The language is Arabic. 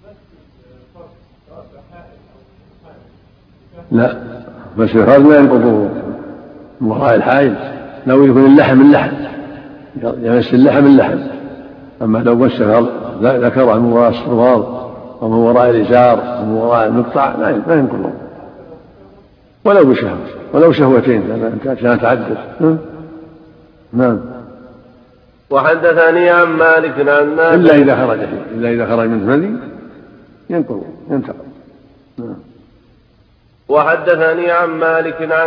لا، بس الفرد لا ينقض من وراء الحائل لو يكون اللحم يمس اللحم اللحم. أما لو مس ذكر من وراء الصفار ومن وراء الإزار ومن وراء المقطع لا ينقض ولو بشهوة ولو شهوتين كانت تعدد. نعم. وحدثني عن مالك عن نافع إلا إذا خرج من مني ينقض ينتقض. وحدثني عن مالك عن